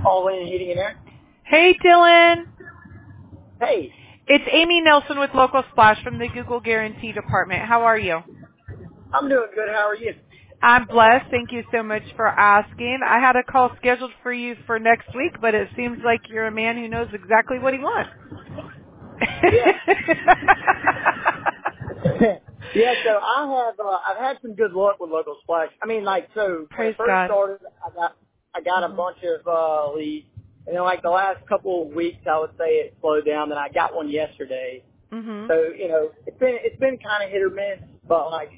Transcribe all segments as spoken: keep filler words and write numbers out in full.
All in heating and air. Hey, Dylan. Hey. It's Amy Nelson with Local Splash from the Google Guarantee Department. How are you? I'm doing good. How are you? I'm blessed. Thank you so much for asking. I had a call scheduled for you for next week, but it seems like you're a man who knows exactly what he wants. Yeah. Yeah, so I have uh, I've had some good luck with Local Splash. I mean, like, so when Praise it first God. started, I got I got Mm-hmm. a bunch of uh, leads, and then like the last couple of weeks, I would say it slowed down. Then I got one yesterday. Mm-hmm. So you know, it's been it's been kind of hit or miss, but like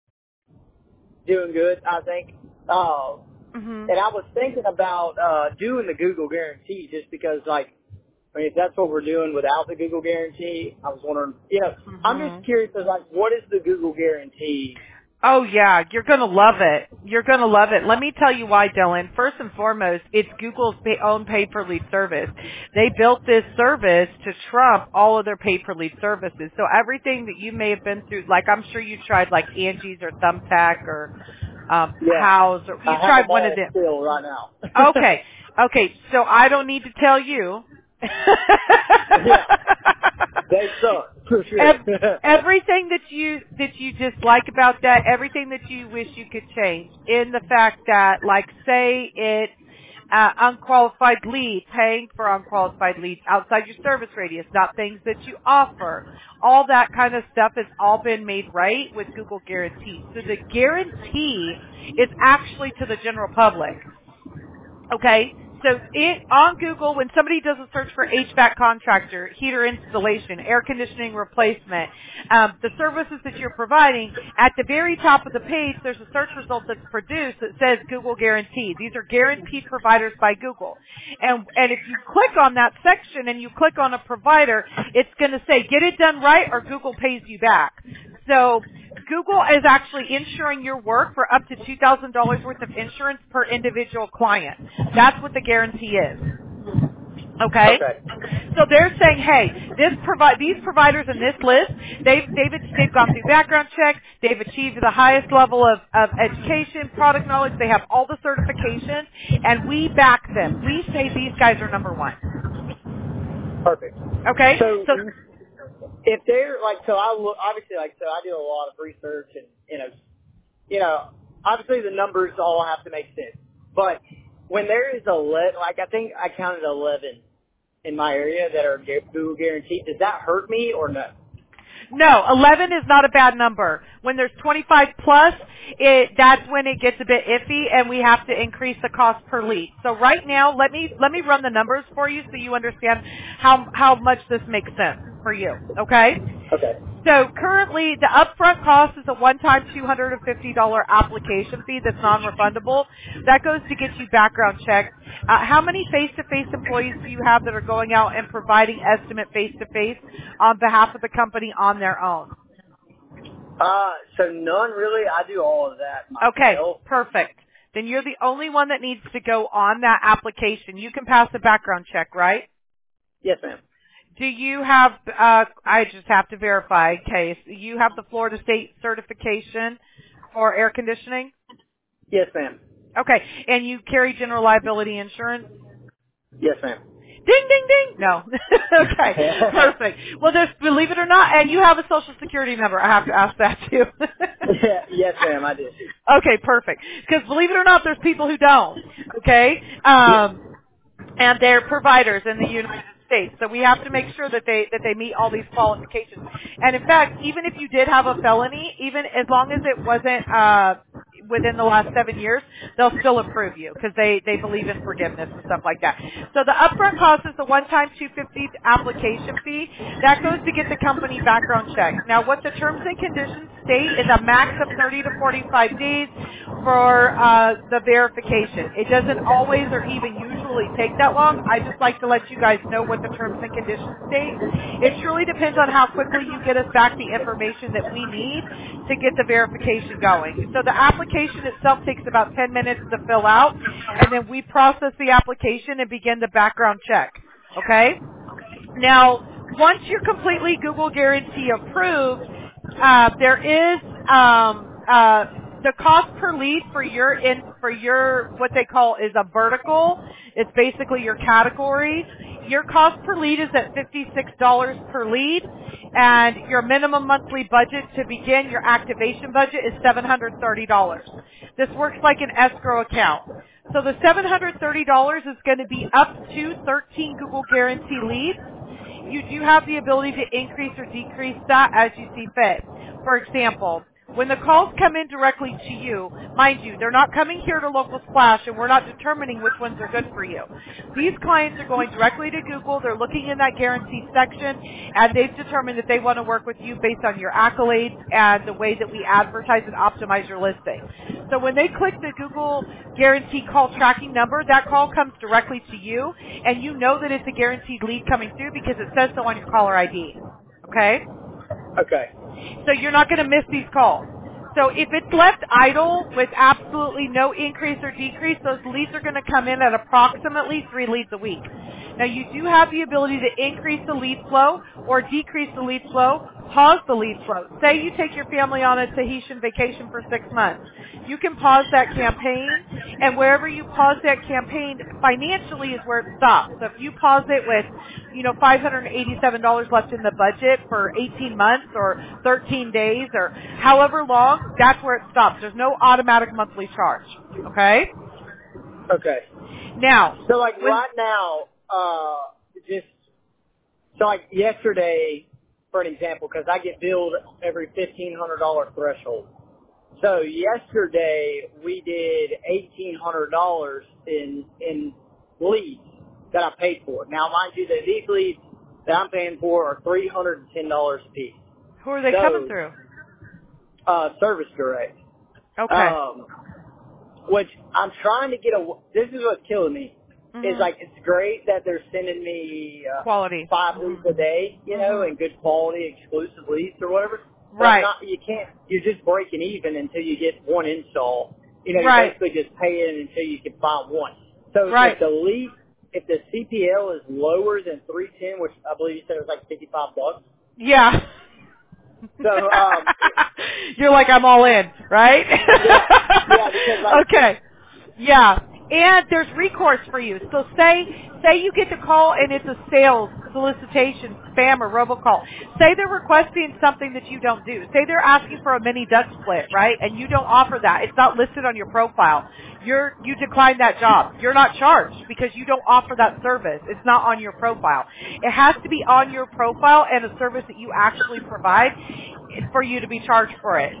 doing good, I think. Uh, Mm-hmm. and I was thinking about uh, doing the Google Guarantee just because, like, I mean, if that's what we're doing without the Google Guarantee, I was wondering, you know, I'm Mm-hmm. just curious as like, what is the Google Guarantee? Oh yeah, you're gonna love it. You're gonna love it. Let me tell you why, Dylan. First and foremost, it's Google's pay- own pay-per-lead service. They built this service to trump all of their pay-per-lead services. So everything that you may have been through, like I'm sure you tried like Angie's or Thumbtack or um, Yeah, House, or you I have tried them one of all them. still right now. Okay, okay. So I don't need to tell you. Yeah, they suck for sure. Ev- everything that you that you dislike about that, everything that you wish you could change, in the fact that, like, say it uh, unqualified lead, paying for unqualified leads outside your service radius, not things that you offer, all that kind of stuff has all been made right with Google Guarantee. So the guarantee is actually to the general public. Okay, so it on Google, when somebody does a search for H V A C contractor, heater installation, air conditioning replacement, um, the services that you're providing, at the very top of the page, there's a search result that's produced that says Google Guarantee. These are guaranteed providers by Google. And, and if you click on that section and you click on a provider, it's going to say, get it done right or Google pays you back. So Google is actually insuring your work for up to two thousand dollars worth of insurance per individual client. That's what the guarantee is. Okay? Okay. So they're saying, hey, this provi- these providers in this list, they've, they've, they've gone through background checks, they've achieved the highest level of, of education, product knowledge, they have all the certifications, and we back them. We say these guys are number one. Perfect. Okay? So So, if they're like, so I look obviously like, so I do a lot of research and you know, you know, obviously the numbers all have to make sense, but when there is a let, like I think I counted eleven in my area that are gu- Google guaranteed. Does that hurt me or no? no, eleven is not a bad number. When there's twenty-five plus, it, that's when it gets a bit iffy and we have to increase the cost per lead. So right now, let me, let me run the numbers for you so you understand how, how much this makes sense for you. Okay? Okay. So currently, the upfront cost is a one-time two hundred fifty dollars application fee that's non-refundable. That goes to get you background checked. Uh, how many face-to-face employees do you have that are going out and providing estimate face-to-face on behalf of the company on their own? Uh, so none really. I do all of that Okay, myself. perfect. Then you're the only one that needs to go on that application. You can pass a background check, right? Yes, ma'am. Do you have, uh, I just have to verify, case, you have the Florida State certification for air conditioning? Yes, ma'am. Okay, and you carry general liability insurance? Yes, ma'am. Ding, ding, ding. No. Okay, perfect. Well, there's, believe it or not, and you have a social security number. I have to ask that too. Yeah, yes, ma'am. I do. Okay, perfect. Because believe it or not, there's people who don't. Okay? Yep. Um, and they're providers in the United States. So we have to make sure that they that they meet all these qualifications. And in fact, even if you did have a felony, even as long as it wasn't uh within the last seven years, they'll still approve you because they they believe in forgiveness and stuff like that. So the upfront cost is the one-time two hundred fifty dollars application fee. That goes to get the company background check. Now, what the terms and conditions state is a max of thirty to forty-five days for uh, the verification. It doesn't always or even usually take that long. I just like to let you guys know what the terms and conditions state. It truly depends on how quickly you get us back the information that we need to get the verification going. So the application itself takes about ten minutes to fill out, and then we process the application and begin the background check. Okay? Now, once you're completely Google Guarantee approved, uh, there is um, uh, the cost per lead for your in for your what they call is a vertical. It's basically your category. Your cost per lead is at fifty-six dollars per lead, and your minimum monthly budget to begin your activation budget is seven hundred thirty dollars. This works like an escrow account. So the seven hundred thirty dollars is going to be up to thirteen Google Guarantee leads. You do have the ability to increase or decrease that as you see fit. For example, when the calls come in directly to you, mind you, they're not coming here to Local Splash, and we're not determining which ones are good for you. These clients are going directly to Google. They're looking in that guaranteed section, and they've determined that they want to work with you based on your accolades and the way that we advertise and optimize your listing. So when they click the Google Guarantee Call Tracking number, that call comes directly to you, and you know that it's a guaranteed lead coming through because it says so on your caller I D. Okay? Okay. So you're not going to miss these calls. So if it's left idle with absolutely no increase or decrease, those leads are going to come in at approximately three leads a week. Now you do have the ability to increase the lead flow or decrease the lead flow, pause the lead flow. Say you take your family on a Tahitian vacation for six months. You can pause that campaign, and wherever you pause that campaign, financially is where it stops. So if you pause it with, you know, five hundred eighty-seven dollars left in the budget for eighteen months or thirteen days or however long, that's where it stops. There's no automatic monthly charge. Okay? Okay. Now. So like when, right now, uh, just, so like yesterday, for an example, because I get billed every fifteen hundred dollars threshold. So yesterday we did eighteen hundred dollars in, in leads that I paid for. Now mind you that these leads that I'm paying for are three hundred ten dollars a piece. Who are they so, coming through? Uh, Service Direct. Okay. Um, which I'm trying to get a, this is what's killing me. Mm-hmm. Is like, it's great that they're sending me uh, quality five leads a day, you know, mm-hmm. and good quality exclusive leads or whatever. But right. not, you can't, you're just breaking even until you get one install. You know, right. you're basically just paying until you can find one. So right. if the lead, if the C P L is lower than three ten, which I believe you said was like fifty-five bucks. Yeah. So, um, you're like, I'm all in, right? yeah, yeah, because like, okay. Yeah. And there's recourse for you. So say, say you get the call and it's a sales solicitation, spam or robocall. Say they're requesting something that you don't do. Say they're asking for a mini duck split, right? And you don't offer that. It's not listed on your profile. You're, you decline that job. You're not charged because you don't offer that service. It's not on your profile. It has to be on your profile and a service that you actually provide for you to be charged for it.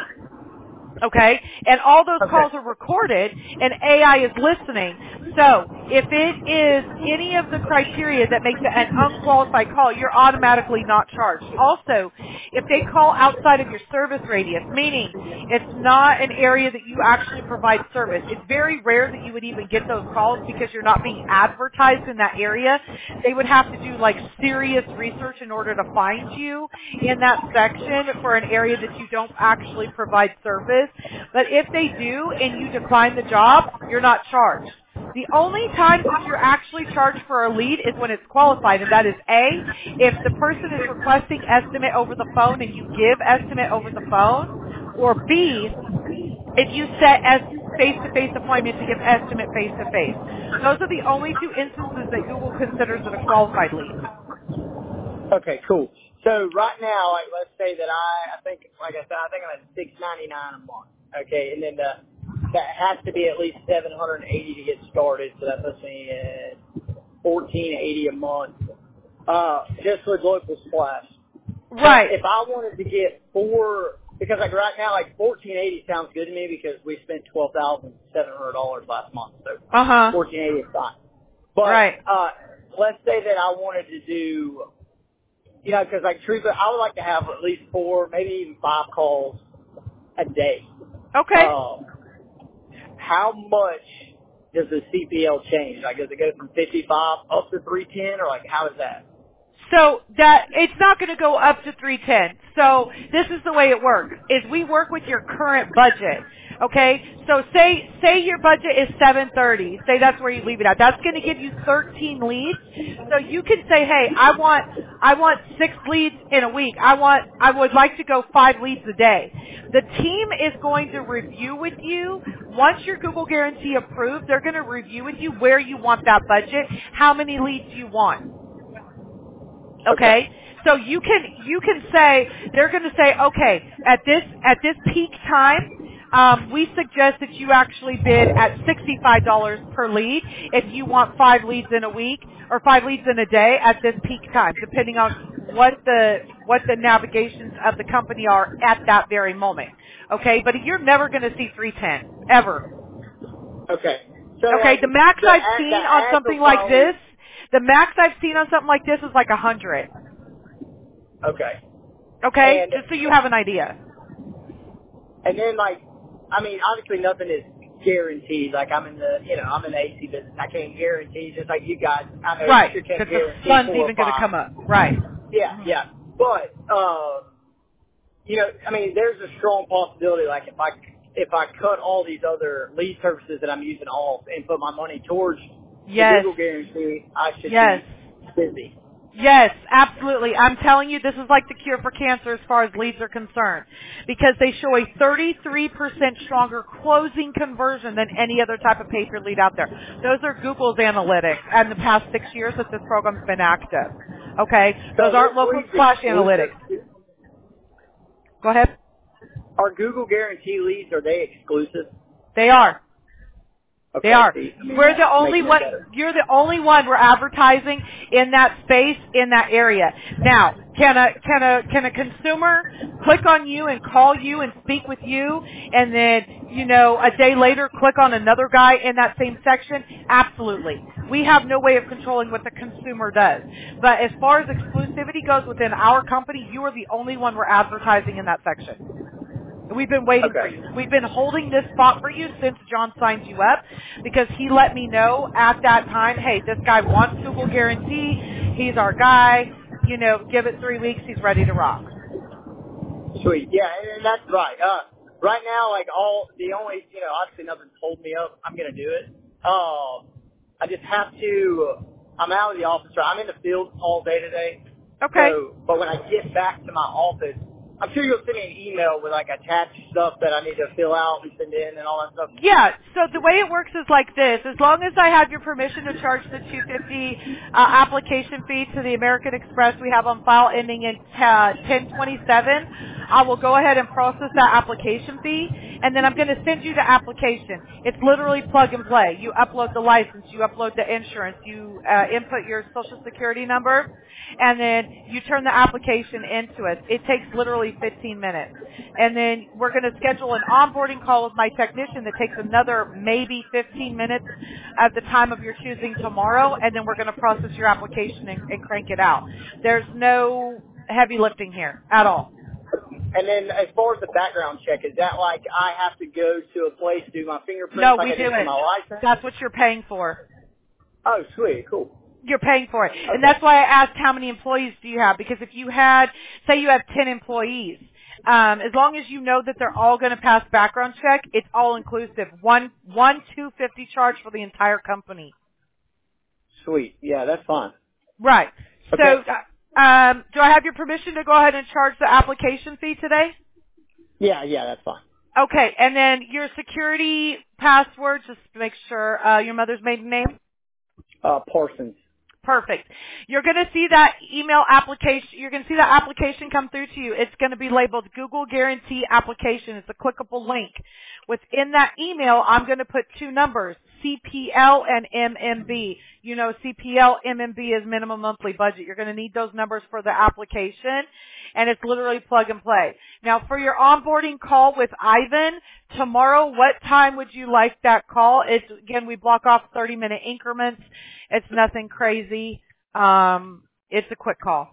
Okay? And all those okay. calls are recorded, and A I is listening. So, if it is any of the criteria that makes it an unqualified call, you're automatically not charged. Also, if they call outside of your service radius, meaning it's not an area that you actually provide service, it's very rare that you would even get those calls because you're not being advertised in that area. They would have to do like serious research in order to find you in that section for an area that you don't actually provide service. But if they do and you decline the job, you're not charged. The only time that you're actually charged for a lead is when it's qualified, and that is A, if the person is requesting estimate over the phone and you give estimate over the phone, or B, if you set as face-to-face appointment to give estimate face-to-face. Those are the only two instances that Google considers it a qualified lead. Okay, cool. So right now, like let's say that I, I think, like I said, I think I'm at six ninety-nine a month. Okay, and then the, that has to be at least seven hundred eighty to get started. So that puts me at fourteen eighty a month, uh, just with Local Splash. Right. If I wanted to get four, because like right now, like fourteen eighty sounds good to me because we spent twelve thousand seven hundred dollars last month. So uh-huh. fourteen eighty is fine. But right. uh, let's say that I wanted to do. You know, because like truthfully, I would like to have at least four, maybe even five calls a day. Okay. Um, how much does the C P L change? Like, does it go from fifty-five up to three ten, or like how is that? So that it's not going to go up to three ten. So this is the way it works: is we work with your current budget. Okay. So say say your budget is seven thirty. Say that's where you leave it at. That's going to give you thirteen leads. So you can say, hey, I want I want six leads in a week. I want I would like to go five leads a day. The team is going to review with you. Once your Google Guarantee approved, they're going to review with you where you want that budget, how many leads you want. Okay. Okay, so you can you can say they're going to say, okay, at this at this peak time, um, we suggest that you actually bid at sixty-five dollars per lead if you want five leads in a week or five leads in a day at this peak time, depending on what the what the navigations of the company are at that very moment. Okay, but you're never going to see three ten ever. Okay. So Okay, like, the max the I've ad, seen the on ads something will like probably, this, the max I've seen on something like this is like a hundred. okay. Okay, And just so you have an idea. and then like, I mean, obviously nothing is guaranteed. Like I'm in the, you know, I'm in the A C business. I can't guarantee, just like you guys. I know you Right, sure can't because the guarantee sun's four or even going to five. come up. Right. Yeah, yeah. But um, you know, I mean, there's a strong possibility. Like if I if I cut all these other lead services that I'm using off and put my money towards the Yes. Google Guarantee, I should Yes. be busy. Yes, absolutely. I'm telling you, this is like the cure for cancer as far as leads are concerned, because they show a thirty-three percent stronger closing conversion than any other type of paper lead out there. Those are Google's analytics and the past six years that this program's been active. Okay? Those So aren't those local leads splash exclusive. analytics. Go ahead. Are Google Guarantee leads, are they exclusive? They are. They Okay, are. see, I mean, We're that's the only making it one, better. you're the only one we're advertising in that space, in that area. Now, can a, can a, can a consumer click on you and call you and speak with you and then, you know, a day later click on another guy in that same section? Absolutely. We have no way of controlling what the consumer does. But as far as exclusivity goes within our company, you are the only one we're advertising in that section. We've been waiting for Okay. you. We've been holding this spot for you since John signed you up because he let me know at that time, hey, this guy wants Google Guarantee. He's our guy. You know, give it three weeks. He's ready to rock. Sweet. Yeah, and, and that's right. Uh, right now, like all, the only, you know, obviously nothing's holding me up. I'm going to do it. Um, I just have to, I'm out of the office. Right? I'm in the field all day today. Okay. So, but when I get back to my office, I'm sure you'll send me an email with like attached stuff that I need to fill out and send in and all that stuff. Yeah, so the way it works is like this. As long as I have your permission to charge the two hundred fifty dollars uh, application fee to the American Express we have on file ending in uh, ten twenty-seven, I will go ahead and process that application fee, and then I'm going to send you the application. It's literally plug and play. You upload the license, you upload the insurance, you uh, input your social security number, and then you turn the application into us. It takes literally fifteen minutes. And then we're going to schedule an onboarding call with my technician that takes another maybe fifteen minutes at the time of your choosing tomorrow, and then we're going to process your application and, and crank it out. There's no heavy lifting here at all. And then as far as the background check, is that like I have to go to a place to do my fingerprints No, like we I do did for it. my license? That's what you're paying for. Oh, sweet. Cool. You're paying for it. And Okay. that's why I asked how many employees do you have, because if you had, say you have ten employees, um, as long as you know that they're all going to pass background check, it's all inclusive. One, one two fifty charge for the entire company. Sweet. Yeah, that's fine. Right. Okay. So, uh, um, do I have your permission to go ahead and charge the application fee today? Yeah, yeah, that's fine. Okay. And then your security password, just to make sure, uh, your mother's maiden name? Uh, Parsons. Perfect. You're going to see that email application, you're going to see that application come through to you. It's going to be labeled Google Guarantee Application. It's a clickable link. Within that email, I'm going to put two numbers, C P L and M M B. You know, C P L, M M B is minimum monthly budget. You're going to need those numbers for the application, and it's literally plug and play. Now, for your onboarding call with Ivan, tomorrow, what time would you like that call? It's, again, we block off thirty-minute increments. It's nothing crazy. Um, it's a quick call.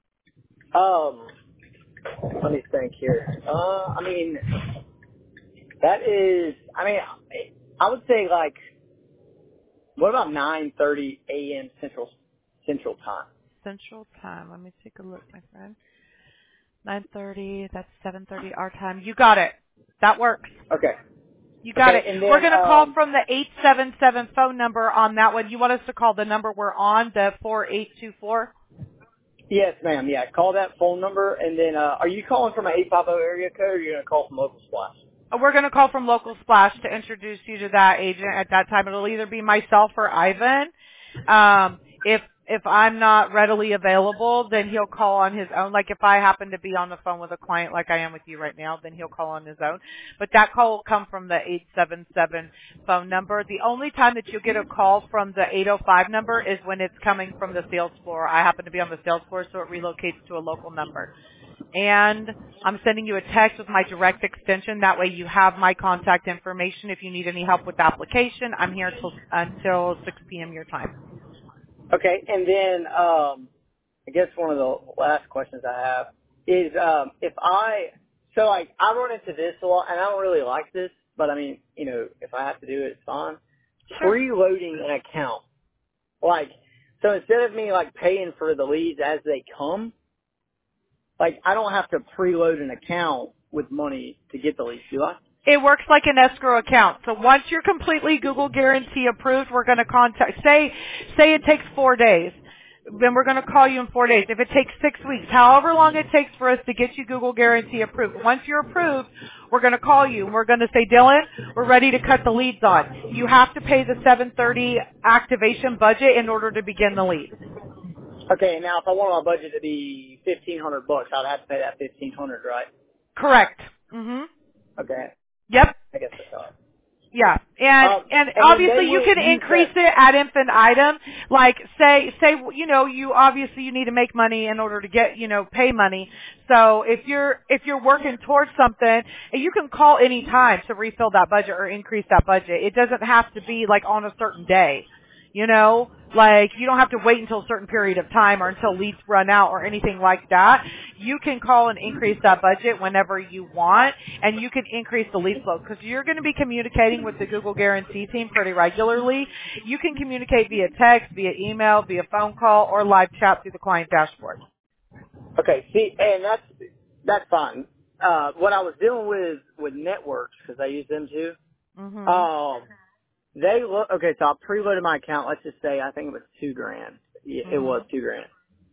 Um, let me think here. Uh, I mean, that is, I mean, I would say like, what about nine thirty a.m. Central Central Time? Central Time. Let me take a look, my friend. nine thirty, that's seven thirty our time. You got it. That works. Okay. You got Okay, it. and then, We're going to um, call from the eight seven seven phone number on that one. You want us to call the number we're on, the four eight two four? Yes, ma'am. Yeah, call that phone number, and then uh, are you calling from an eight five zero area code, or are you going to call from local splash? We're going to call from Local Splash to introduce you to that agent at that time. It'll either be myself or Ivan. Um, if if I'm not readily available, then he'll call on his own. Like if I happen to be on the phone with a client like I am with you right now, then he'll call on his own. But that call will come from the eight seven seven phone number. The only time that you'll get a call from the eight oh five number is when it's coming from the sales floor. I happen to be on the sales floor, so it relocates to a local number. And I'm sending you a text with my direct extension. That way you have my contact information. If you need any help with the application, I'm here till, until six p.m. your time. Okay, and then um, I guess one of the last questions I have is um, if I so like I run into this a lot, and I don't really like this, but I mean, you know, if I have to do it, it's fine. Sure. Preloading an account, like so instead of me like paying for the leads as they come, like I don't have to preload an account with money to get the leads, do I? It works like an escrow account. So once you're completely Google Guarantee approved, we're going to contact, say, say it takes four days. Then we're going to call you in four days. If it takes six weeks, however long it takes for us to get you Google Guarantee approved. Once you're approved, we're going to call you and we're going to say, Dylan, we're ready to cut the leads on. You have to pay the seven thirty activation budget in order to begin the lead. Okay, now if I want my budget to be fifteen hundred bucks, I'd have to pay that fifteen hundred, right? Correct. Mhm. Okay. Yep. I guess that's all right. Yeah, and Um, and and obviously then you will can use increase that. it ad infinitum. Like say say you know you obviously you need to make money in order to get you know pay money. So if you're if you're working towards something, you can call any time to refill that budget or increase that budget. It doesn't have to be like on a certain day. You know, like you don't have to wait until a certain period of time or until leads run out or anything like that. You can call and increase that budget whenever you want, and you can increase the lead flow because you're going to be communicating with the Google Guarantee team pretty regularly. You can communicate via text, via email, via phone call, or live chat through the client dashboard. Okay, see, and that's that's fine. Uh, what I was dealing with with networks because I use them too. Mm-hmm. Um, they look okay. So I preloaded my account. Let's just say I think it was two grand. Yeah, it Mm-hmm. was two grand.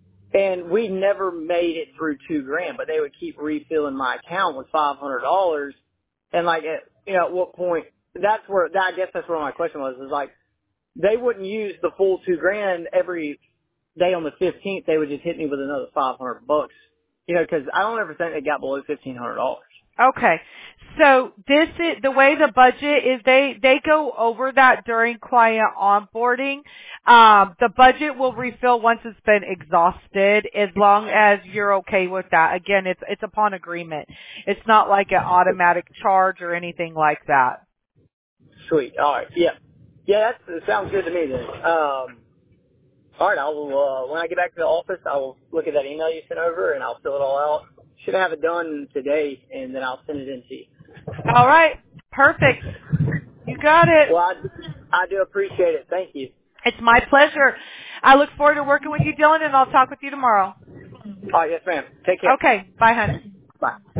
And we never made it through two grand, but they would keep refilling my account with five hundred dollars. And like, at, you know, at what point? That's where that, I guess that's where my question was. Is like they wouldn't use the full two grand every day on the fifteenth. They would just hit me with another five hundred bucks. You know, because I don't ever think they got below fifteen hundred dollars. Okay. So this is the way the budget is they, they go over that during client onboarding. Um, the budget will refill once it's been exhausted as long as you're okay with that. Again, it's, it's upon agreement. It's not like an automatic charge or anything like that. Sweet. All right. Yeah. Yeah, that sounds good to me then. Um, all right. I will, uh, when I get back to the office, I will look at that email you sent over and I'll fill it all out. Should have it done today and then I'll send it in to you. All right. Perfect. You got it. Well, I, I do appreciate it. Thank you. It's my pleasure. I look forward to working with you, Dylan, and I'll talk with you tomorrow. All right. Yes, ma'am. Take care. Okay. Bye, honey. Bye.